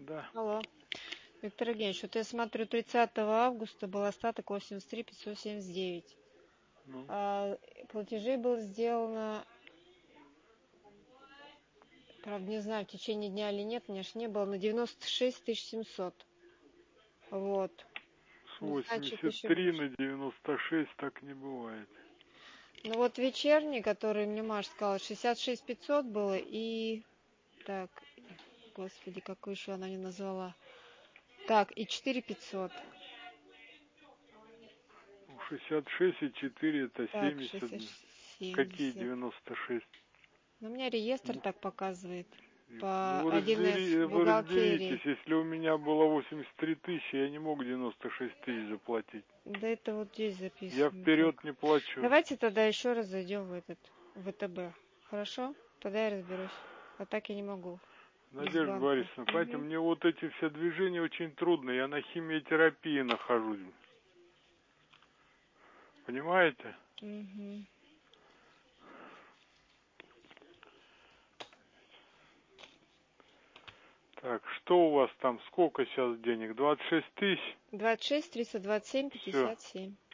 Да. Алло. Виктор Евгеньевич, вот я смотрю, 30 августа был остаток 83 579. Ну, Платежей было сделано, правда, не знаю, в течение дня или нет, у меня ж не было, на 96 700. Вот. с Ну, значит, еще 83 больше. на 96 так не бывает. Ну вот вечерний, который мне Маша сказала, 66 500 было, и так, господи, какую еще она не назвала. Так, и 4 500. 66 и 4 это Так, 70. 70. Какие 96? Ну, у меня реестр Ну, так показывает. По вы 1С вы разберитесь, бухгалтерии. если у меня было 83 тысячи, я не мог 96 тысяч заплатить. Да это вот здесь Я записано вперед только. не плачу. Давайте тогда еще раз зайдем в этот ВТБ. Хорошо? Тогда я разберусь. А так я не могу. Без Надежда банка. Борисовна, понимаете, мне вот эти все движения очень трудно. Я на химиотерапии нахожусь. Понимаете? Угу. Так, что у вас там? Сколько сейчас денег? 26 тысяч? 26 327 Все. 57.